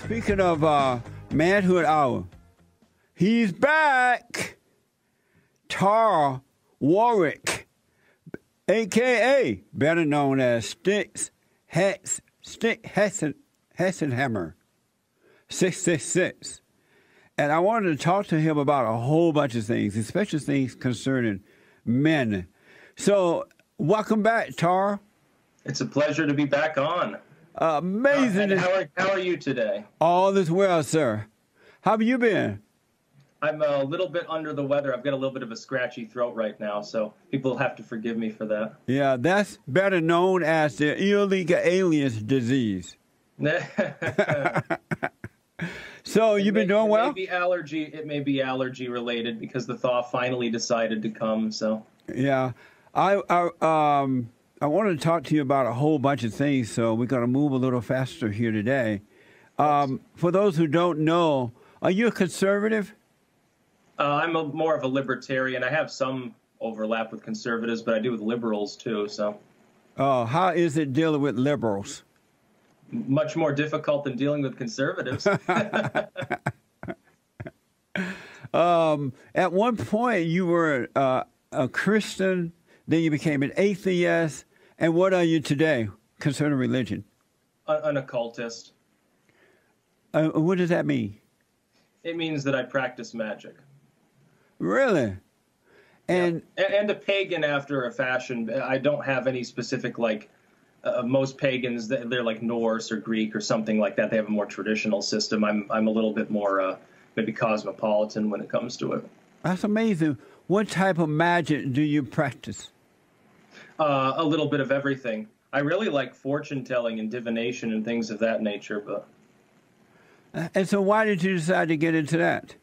Speaking of Manhood Hour, he's back. Tara Warwick, a.k.a. better known as Stick Hessenhammer, 666. And I wanted to talk to him about a whole bunch of things, especially things concerning men. So, welcome back, Tara. It's a pleasure to be back on. Amazing. How are you today? All is well, sir. How have you been? I'm a little bit under the weather. I've got a little bit of a scratchy throat right now, so people have to forgive me for that. Yeah, that's better known as the illegal aliens disease. So you've been doing well? It may be allergy related because the thaw finally decided to come. So yeah, I wanted to talk to you about a whole bunch of things. So we're going to move a little faster here today. For those who don't know, are you a conservative? I'm more of a libertarian. I have some overlap with conservatives, but I do with liberals too. So, how is it dealing with liberals? Much more difficult than dealing with conservatives. At one point, you were a Christian, then you became an atheist, and what are you today concerning religion? An occultist. What does that mean? It means that I practice magic. Really? And a pagan after a fashion. I don't have any specific, like, most pagans, they're like Norse or Greek or something like that. They have a more traditional system. I'm a little bit more maybe cosmopolitan when it comes to it. That's amazing. What type of magic do you practice? A little bit of everything. I really like fortune telling and divination and things of that nature. But and so why did you decide to get into that?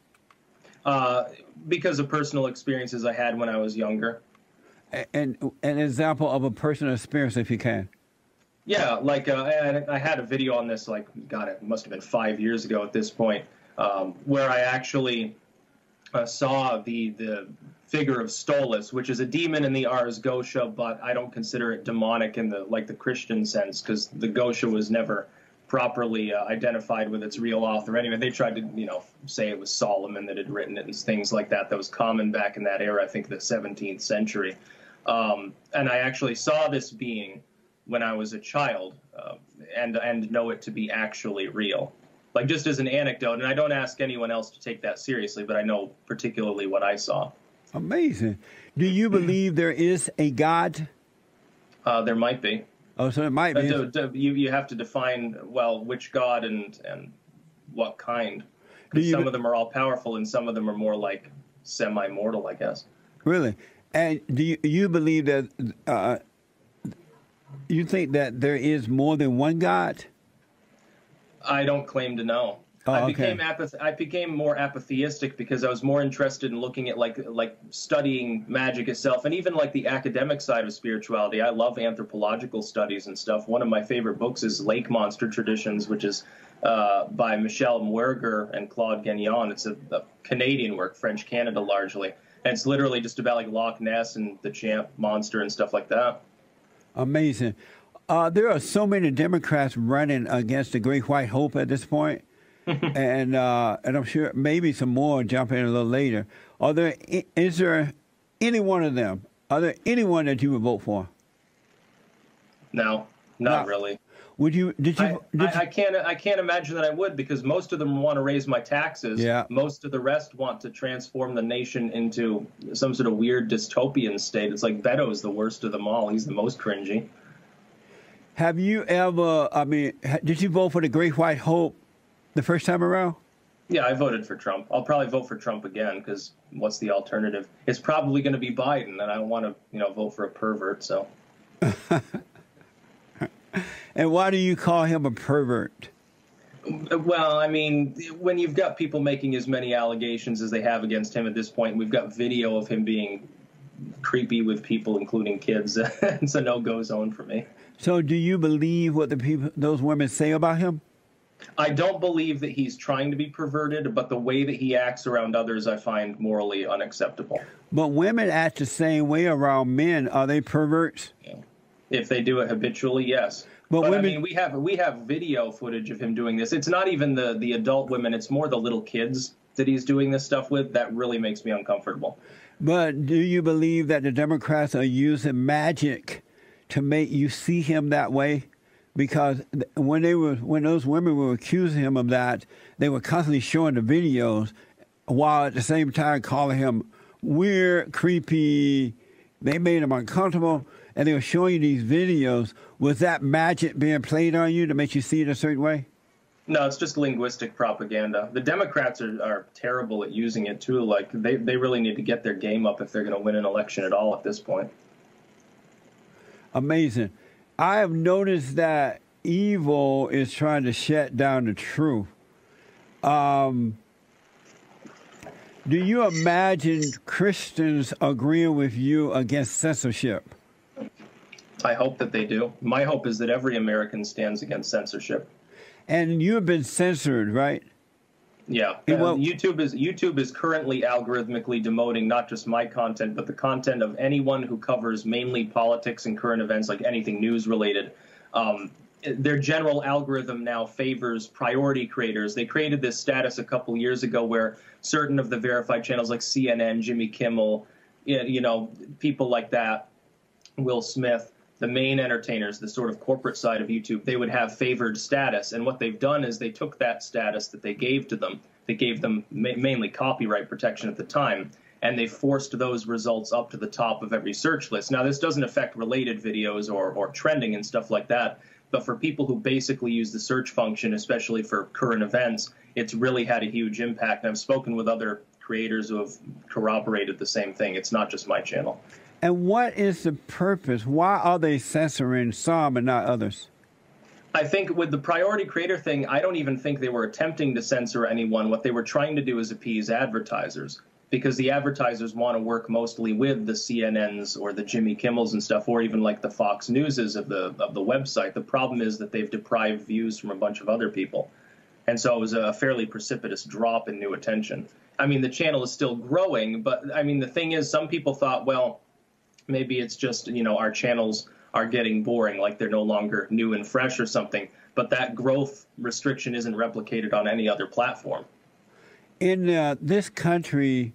Because of personal experiences I had when I was younger. And an example of a personal experience, if you can. Yeah, like I had a video on this, like, God, it must have been 5 years ago at this point, where I actually saw the figure of Stolas, which is a demon in the Ars Goetia, but I don't consider it demonic in the Christian sense, because the Goetia was never properly identified with its real author. Anyway, they tried to, say it was Solomon that had written it and things like that. That was common back in that era, I think the 17th century. And I actually saw this being when I was a child, and know it to be actually real. Like, just as an anecdote, and I don't ask anyone else to take that seriously, but I know particularly what I saw. Amazing. Do you believe there is a God? There might be. Oh, so it might be. You have to define, well, which God and what kind. Because some of them are all-powerful, and some of them are more like semi-mortal, I guess. Really? And do you believe that you think that there is more than one God? I don't claim to know. Oh, I became more apatheistic because I was more interested in looking at like studying magic itself, and even like the academic side of spirituality. I love anthropological studies and stuff. One of my favorite books is Lake Monster Traditions, which is by Michel Muerger and Claude Gagnon. It's a Canadian work, French Canada largely. And it's literally just about like Loch Ness and the Champ monster and stuff like that. Amazing. There are so many Democrats running against the Great White Hope at this point. and I'm sure maybe some more jump in a little later. Is there any one of them? Are there anyone that you would vote for? No, not really. Would you? I can't imagine that I would, because most of them want to raise my taxes. Yeah. Most of the rest want to transform the nation into some sort of weird dystopian state. It's like Beto's the worst of them all. He's the most cringy. Have you ever? Did you vote for the Great White Hope the first time around? Yeah, I voted for Trump. I'll probably vote for Trump again, because what's the alternative? It's probably going to be Biden, and I don't want to, vote for a pervert. So. And why do you call him a pervert? Well, I mean, when you've got people making as many allegations as they have against him at this point, we've got video of him being creepy with people, including kids. It's a no-go zone for me. So do you believe what those women say about him? I don't believe that he's trying to be perverted, but the way that he acts around others I find morally unacceptable. But women act the same way around men. Are they perverts? Yeah. If they do it habitually, yes. But But I women, mean, we have video footage of him doing this. It's not even the adult women; it's more the little kids that he's doing this stuff with. That really makes me uncomfortable. but do you believe that the Democrats are using magic to make you see him that way? Because when those women were accusing him of that, they were constantly showing the videos, while at the same time calling him weird, creepy. They made him uncomfortable, and they were showing you these videos. Was that magic being played on you to make you see it a certain way? No, it's just linguistic propaganda. The Democrats are terrible at using it too. Like they really need to get their game up if they're going to win an election at all at this point. Amazing. I have noticed that evil is trying to shut down the truth. Do you imagine Christians agreeing with you against censorship? I hope that they do. My hope is that every American stands against censorship. And you have been censored, right? Yeah, YouTube is currently algorithmically demoting not just my content, but the content of anyone who covers mainly politics and current events, like anything news related. Their general algorithm now favors priority creators. They created this status a couple years ago where certain of the verified channels like CNN, Jimmy Kimmel, people like that, Will Smith, the main entertainers, the sort of corporate side of YouTube, they would have favored status. And what they've done is they took that status that they gave to them, they gave them mainly copyright protection at the time, and they forced those results up to the top of every search list. Now, this doesn't affect related videos or trending and stuff like that, but for people who basically use the search function, especially for current events, it's really had a huge impact. And I've spoken with other creators who have corroborated the same thing. It's not just my channel. And what is the purpose? Why are they censoring some and not others? I think with the priority creator thing, I don't even think they were attempting to censor anyone. What they were trying to do is appease advertisers, because the advertisers want to work mostly with the CNNs or the Jimmy Kimmels and stuff, or even like the Fox Newses of the website. The problem is that they've deprived views from a bunch of other people. And so it was a fairly precipitous drop in new attention. I mean, the channel is still growing, but I mean, the thing is, some people thought, well, maybe it's just, our channels are getting boring, like they're no longer new and fresh or something. But that growth restriction isn't replicated on any other platform. In this country,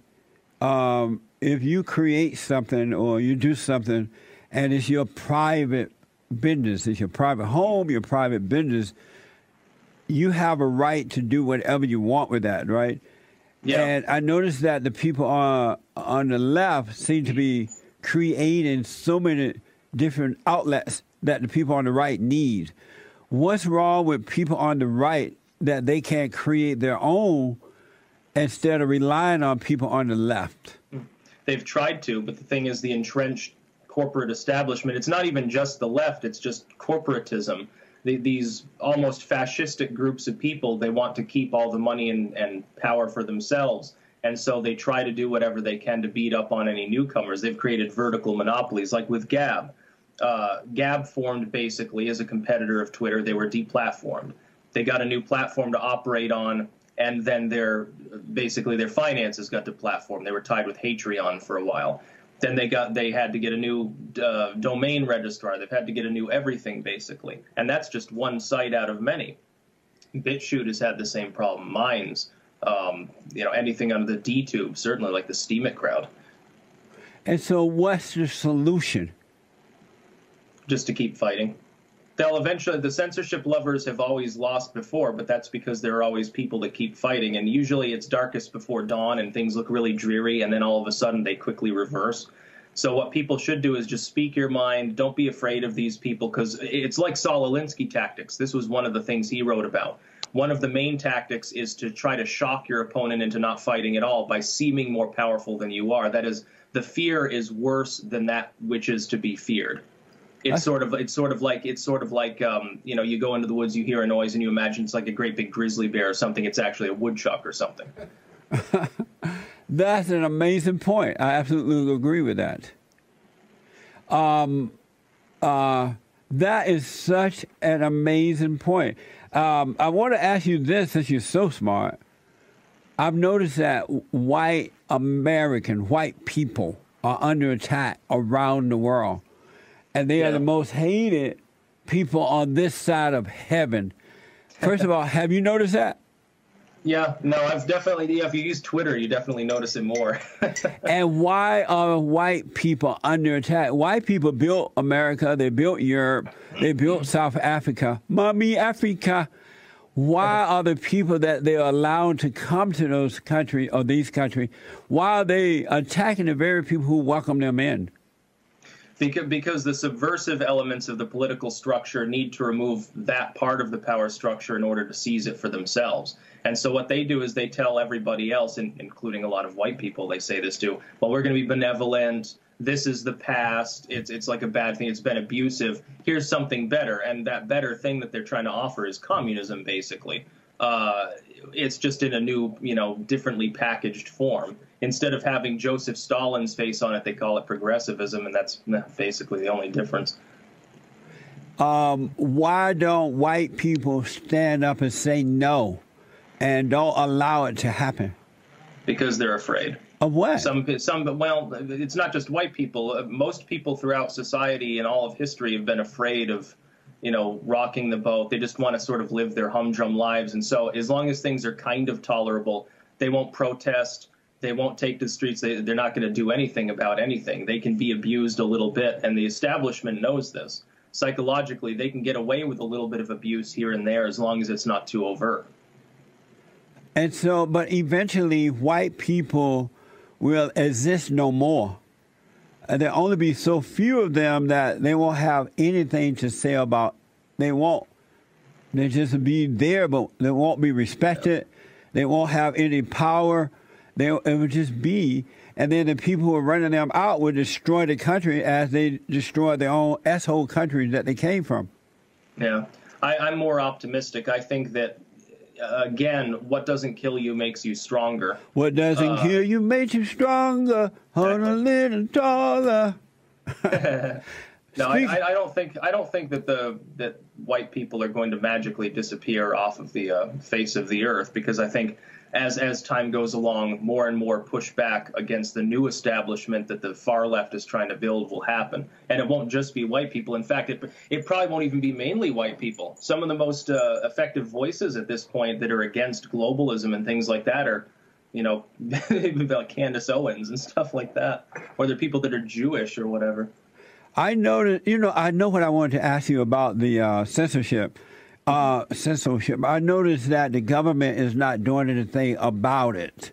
if you create something or you do something and it's your private business, it's your private home, your private business, you have a right to do whatever you want with that, right? Yeah. And I noticed that the people on the left seem to be creating so many different outlets that the people on the right need. What's wrong with people on the right that they can't create their own instead of relying on people on the left? They've tried to, but the thing is, the entrenched corporate establishment, it's not even just the left, it's just corporatism. These almost fascistic groups of people, they want to keep all the money and power for themselves. And so they try to do whatever they can to beat up on any newcomers. They've created vertical monopolies, like with Gab. Gab formed basically as a competitor of Twitter. They were deplatformed. They got a new platform to operate on, and then their finances got deplatformed. They were tied with Patreon for a while. Then they had to get a new domain registrar. They've had to get a new everything, basically. And that's just one site out of many. BitChute has had the same problem. Minds. Anything under the D-tube, certainly, like the Steemit crowd. And so what's the solution? Just to keep fighting. They'll eventually, the censorship lovers have always lost before, but that's because there are always people that keep fighting. And usually it's darkest before dawn and things look really dreary, and then all of a sudden they quickly reverse. So what people should do is just speak your mind. Don't be afraid of these people, because it's like Saul Alinsky tactics. This was one of the things he wrote about. One of the main tactics is to try to shock your opponent into not fighting at all by seeming more powerful than you are. That is, the fear is worse than that which is to be feared. It's sort of like you go into the woods, you hear a noise, and you imagine it's like a great big grizzly bear or something. It's actually a woodchuck or something. That's an amazing point. I absolutely agree with that. That is such an amazing point. I want to ask you this, since you're so smart. I've noticed that white people are under attack around the world. And they are the most hated people on this side of heaven. First of all, have you noticed that? Yeah, no, I've definitely, yeah, if you use Twitter, you definitely notice it more. And why are white people under attack? White people built America, they built Europe, they built South Africa. Mommy Africa. Why are the people that they're allowed to come to those countries or these countries, why are they attacking the very people who welcome them in? Because the subversive elements of the political structure need to remove that part of the power structure in order to seize it for themselves. And so what they do is they tell everybody else, including a lot of white people, they say this too, well, we're going to be benevolent. This is the past. It's like a bad thing. It's been abusive. Here's something better. And that better thing that they're trying to offer is communism, basically. It's just in a new, differently packaged form. Instead of having Joseph Stalin's face on it, they call it progressivism, and that's basically the only difference. Why don't white people stand up and say no and don't allow it to happen? Because they're afraid. Of what? Well, it's not just white people. Most people throughout society and all of history have been afraid of, rocking the boat. They just want to sort of live their humdrum lives. And so as long as things are kind of tolerable, they won't protest. They won't take to the streets. They're not going to do anything about anything. They can be abused a little bit, and the establishment knows this. Psychologically, they can get away with a little bit of abuse here and there as long as it's not too overt. And so, but eventually, white people will exist no more. And there'll only be so few of them that they won't have anything to say about. They just be there, but they won't be respected. They won't have any power. It would just be, and then the people who are running them out would destroy the country as they destroy their own asshole countries that they came from. Yeah, I'm more optimistic. I think that, again, what doesn't kill you makes you stronger. What doesn't kill you makes you stronger. Hold a little taller. No, I don't think that white people are going to magically disappear off of the face of the earth, because I think as time goes along, more and more pushback against the new establishment that the far left is trying to build will happen. And it won't just be white people. In fact, it probably won't even be mainly white people. Some of the most effective voices at this point that are against globalism and things like that are, like Candace Owens and stuff like that, or they're people that are Jewish or whatever. I noticed, I know what I wanted to ask you about the censorship. I noticed that the government is not doing anything about it.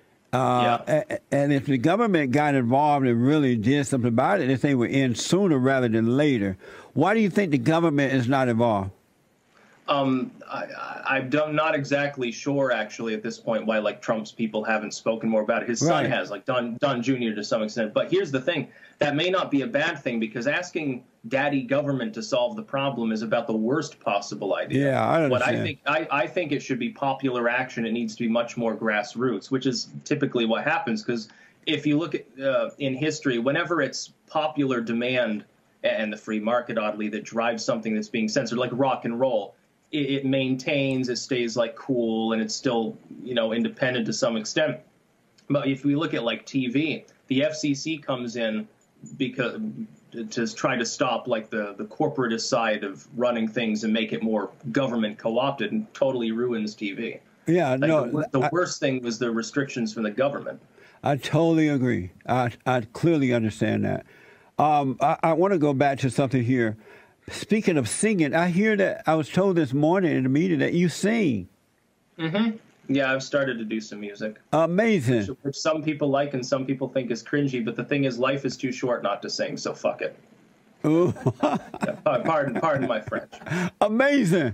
And if the government got involved and really did something about it, this thing would end sooner rather than later. Why do you think the government is not involved? I'm not exactly sure, actually, at this point, why Trump's people haven't spoken more about it. His son has, Don Jr. to some extent. But here's the thing. That may not be a bad thing, because asking daddy government to solve the problem is about the worst possible idea. Yeah, I understand. I think it should be popular action. It needs to be much more grassroots, which is typically what happens. Because if you look at in history, whenever it's popular demand and the free market, oddly, that drives something that's being censored, like rock and roll, it maintains, it stays cool, and it's still, independent to some extent. But if we look at TV, the FCC comes in because to try to stop the corporatist side of running things and make it more government co-opted, and totally ruins TV. Yeah, the worst thing was the restrictions from the government. I totally agree. I clearly understand that. I want to go back to something here. Speaking of singing, I hear that I was told this morning in the meeting that you sing. Mm-hmm. Yeah, I've started to do some music. Amazing. Which some people like and some people think is cringy, but the thing is, life is too short not to sing, so fuck it. Ooh. Yeah, pardon my French. Amazing.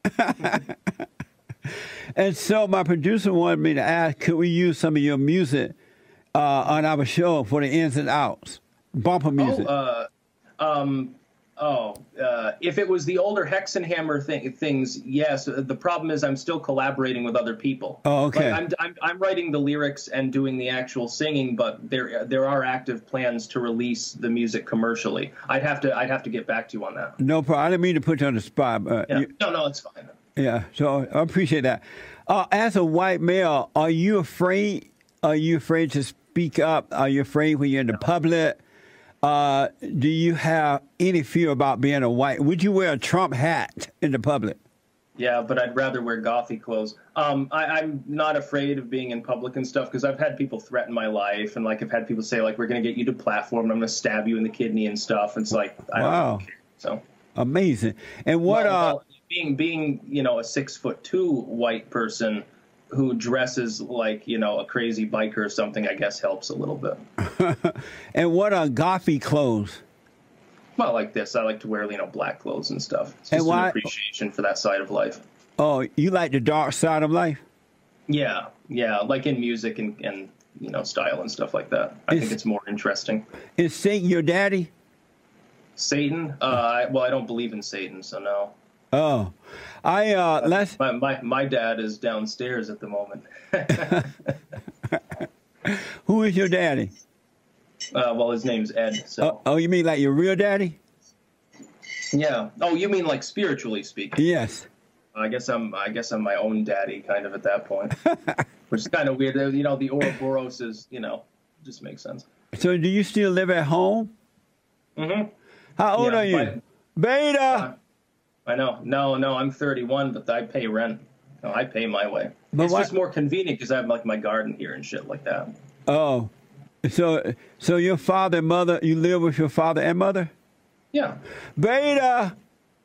And so my producer wanted me to ask, could we use some of your music on our show for the ins and outs? Bumper music. If it was the older Hexenhammer things, yes. The problem is I'm still collaborating with other people. Oh, okay. I'm writing the lyrics and doing the actual singing, but there are active plans to release the music commercially. I'd have to get back to you on that. No problem. I didn't mean to put you on the spot. Yeah. No, it's fine. Yeah, so I appreciate that. As a white male, are you afraid? Are you afraid to speak up? Are you afraid when you're in the public? Do you have any fear about being a white? Would you wear a Trump hat in the public? Yeah, but I'd rather wear gothy clothes. I'm not afraid of being in public and stuff because I've had people threaten my life, and like I've had people say like we're going to get you to platform and I'm going to stab you in the kidney and stuff. It's like I don't care. So amazing. And what being a 6'2" white person who dresses like a crazy biker or something, I guess helps a little bit. And what are gothy clothes? Well, like this, I like to wear black clothes and stuff. It's just an appreciation for that side of life. Oh, you like the dark side of life? Yeah, like in music and style and stuff like that. I think it's more interesting. Is Satan your daddy? Satan? Well, I don't believe in Satan, so no. Oh, my dad is downstairs at the moment. Who is your daddy? Well, his name's Ed. So. Oh, you mean like your real daddy? Yeah. Oh, you mean like spiritually speaking? Yes. I guess I'm my own daddy, kind of at that point, which is kind of weird. The Ouroboros is, just makes sense. So, do you still live at home? Mm-hmm. How old are you? Beta. I know. No, I'm 31, but I pay rent. No, I pay my way. But it's just more convenient because I have like my garden here and shit like that. Oh, so your father and mother, you live with your father and mother? Yeah. Beta.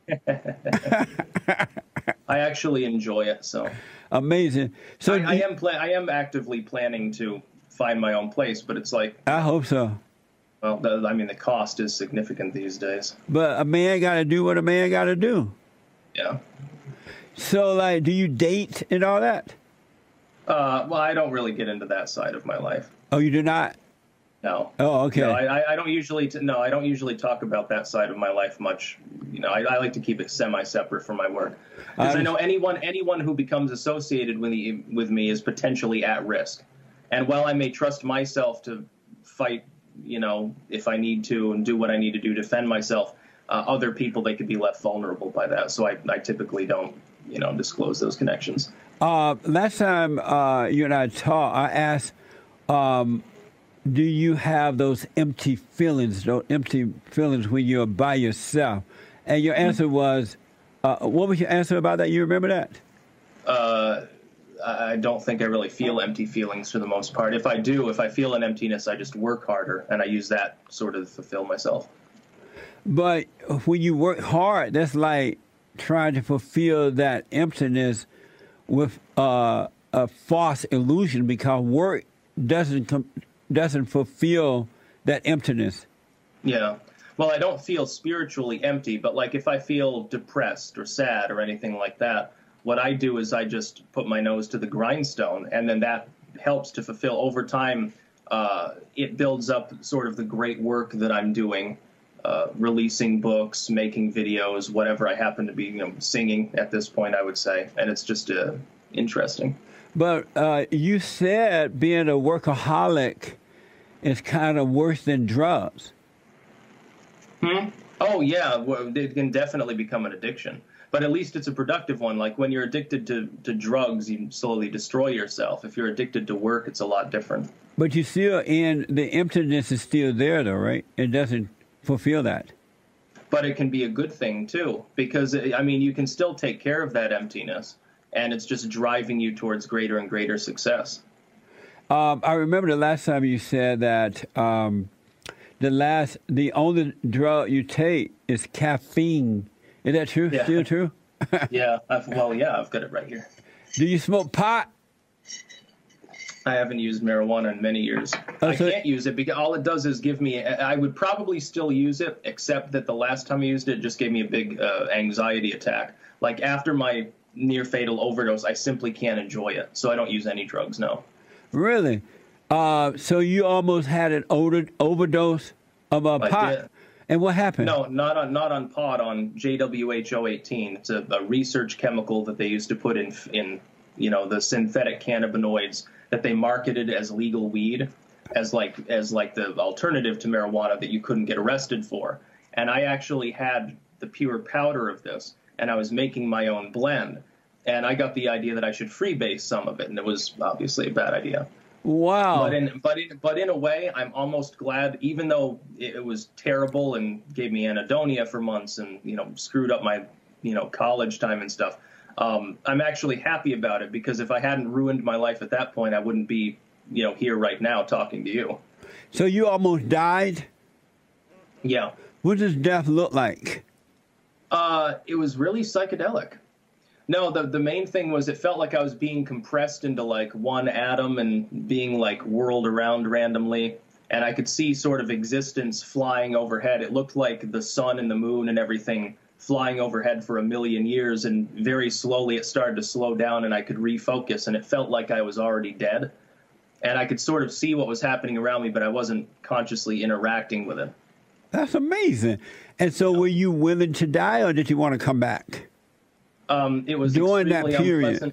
I actually enjoy it. So amazing. So I am actively planning to find my own place, but it's like I hope so. Well, the cost is significant these days. But a man got to do what a man got to do. Yeah. So, like, do you date and all that? Well, I don't really get into that side of my life. Oh, you do not? No. Oh, okay. No, I don't usually. I don't usually talk about that side of my life much. I like to keep it semi-separate from my work because I know anyone who becomes associated with me is potentially at risk. And while I may trust myself to fight, if I need to and do what I need to do to defend myself, other people, they could be left vulnerable by that. So I typically don't, disclose those connections. Last time you and I talked, I asked, do you have those empty feelings when you're by yourself? And your answer was, what was your answer about that? You remember that? I don't think I really feel empty feelings for the most part. If I feel an emptiness, I just work harder, and I use that sort of to fulfill myself. But when you work hard, that's like trying to fulfill that emptiness with a false illusion, because work doesn't fulfill that emptiness. Yeah. Well, I don't feel spiritually empty, but like if I feel depressed or sad or anything like that, what I do is I just put my nose to the grindstone, and then that helps to fulfill over time. It builds up sort of the great work that I'm doing, releasing books, making videos, whatever I happen to be, singing at this point, I would say. And it's just interesting. But you said being a workaholic is kind of worse than drugs. Oh, yeah. Well, it can definitely become an addiction. But at least it's a productive one. Like when you're addicted to drugs, you slowly destroy yourself. If you're addicted to work, it's a lot different. But you still, the emptiness is still there, though, right? It doesn't fulfill that. But it can be a good thing, too, because, you can still take care of that emptiness, and it's just driving you towards greater and greater success. I remember the last time you said that the only drug you take is caffeine. Is that true? Yeah. Still true? Yeah. I've got it right here. Do you smoke pot? I haven't used marijuana in many years. I can't use it because all it does is give me. I would probably still use it, except that the last time I used it just gave me a big anxiety attack. Like after my near fatal overdose, I simply can't enjoy it. So I don't use any drugs now. Really? So you almost had an overdose of a pot? Did. And what happened? No, not on pot, on JWH-018. It's a research chemical that they used to put in the synthetic cannabinoids that they marketed as legal weed, as like the alternative to marijuana that you couldn't get arrested for. And I actually had the pure powder of this, and I was making my own blend. And I got the idea that I should freebase some of it, and it was obviously a bad idea. Wow. But in a way, I'm almost glad, even though it was terrible and gave me anhedonia for months and screwed up my college time and stuff. I'm actually happy about it, because if I hadn't ruined my life at that point, I wouldn't be here right now talking to you. So you almost died? Yeah. What does death look like? It was really psychedelic. No, the main thing was it felt like I was being compressed into like one atom and being like whirled around randomly. And I could see sort of existence flying overhead. It looked like the sun and the moon and everything flying overhead for 1,000,000 years. And very slowly it started to slow down and I could refocus. And it felt like I was already dead. And I could sort of see what was happening around me, but I wasn't consciously interacting with it. That's amazing. And so were you willing to die, or did you want to come back? It was during that period. Unpleasant.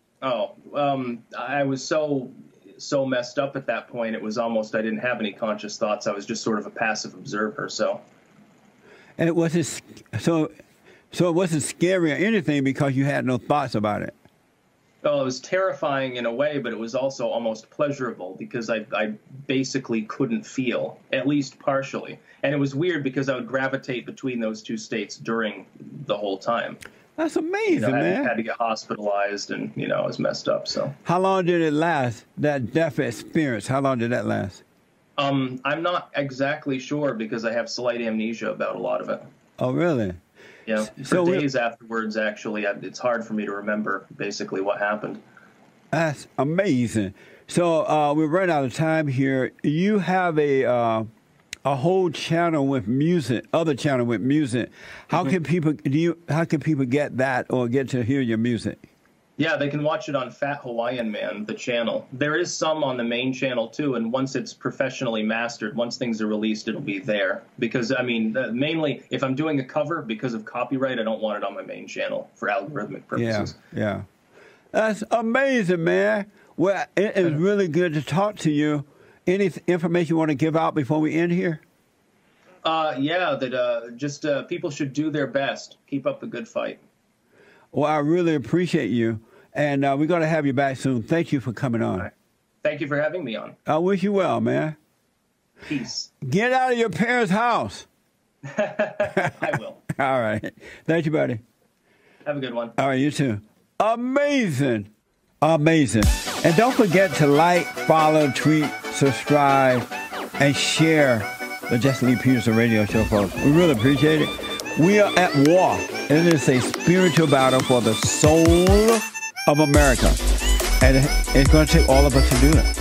I was so messed up at that point. It was almost, I didn't have any conscious thoughts. I was just sort of a passive observer. So, and it wasn't it wasn't scary or anything because you had no thoughts about it. Well, it was terrifying in a way, but it was also almost pleasurable because I basically couldn't feel, at least partially. And it was weird because I would gravitate between those two states during the whole time. That's amazing, man. I had to get hospitalized and, I was messed up. So how long did it last, that death experience? How long did that last? I'm not exactly sure because I have slight amnesia about a lot of it. Oh, really? Yeah. For days afterwards, actually, it's hard for me to remember basically what happened. That's amazing. So we're running out of time here. You have a whole channel with music, other channel with music. How can people get that or get to hear your music? Yeah, they can watch it on Fat Hawaiian Man, the channel. There is some on the main channel, too, and once it's professionally mastered, once things are released, it'll be there. Because, mainly, if I'm doing a cover, because of copyright, I don't want it on my main channel for algorithmic purposes. Yeah. That's amazing, man. Well, it is really good to talk to you. Any information you want to give out before we end here? People should do their best. Keep up the good fight. Well, I really appreciate you. And we're going to have you back soon. Thank you for coming on. Right. Thank you for having me on. I wish you well, man. Peace. Get out of your parents' house. I will. All right. Thank you, buddy. Have a good one. All right, you too. Amazing. Amazing. And don't forget to like, follow, tweet, subscribe, and share the Jesse Lee Peterson Radio Show, folks. We really appreciate it. We are at war. It is a spiritual battle for the soul of America. And it's going to take all of us to do it.